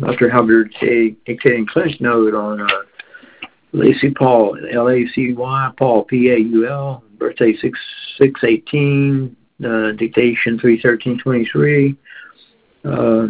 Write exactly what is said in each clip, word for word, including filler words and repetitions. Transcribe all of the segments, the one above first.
Doctor Halbert dictating clinic note on uh, Lacey Paul, L A C Y, Paul, P A U L, birthday six six eighteen, uh, dictation three thirteen twenty-three. Uh,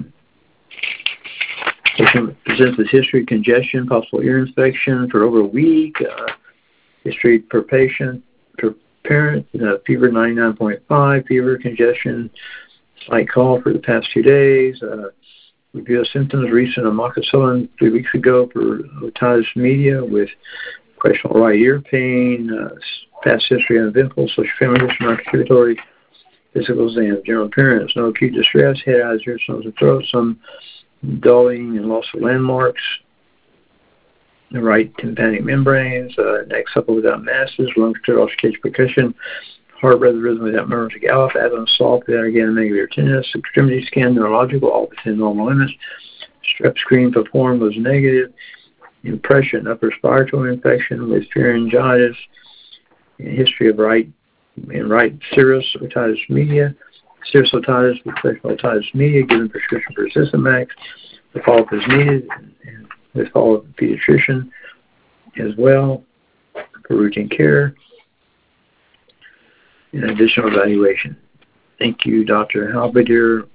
patient presents with history, congestion, possible ear infection for over a week. Uh, history per patient, per parent, uh, fever ninety-nine point five, fever, congestion, slight cough for the past two days. Uh, review of symptoms, recent amoxicillin three weeks ago for otitis media with questionable right ear pain, uh, past history uneventful, social family history, non-contributory, physical exam, general appearance, no acute distress, head, eyes, ears, nose, and throat, some dulling and loss of landmarks, the right tympanic membranes, uh, neck supple without masses, lung control, cage percussion, heart rate rhythm without murmurs of gallop, abdomen soft without again negative tinnitus, extremity scan neurological, all within normal limits, strep screen performed was negative, impression, upper respiratory infection with pharyngitis, history of right and right serous otitis media, serous otitis with special otitis media, given prescription for Systemax, the follow-up is needed, and with follow-up pediatrician as well for routine care and additional evaluation. Thank you, Doctor Halbert,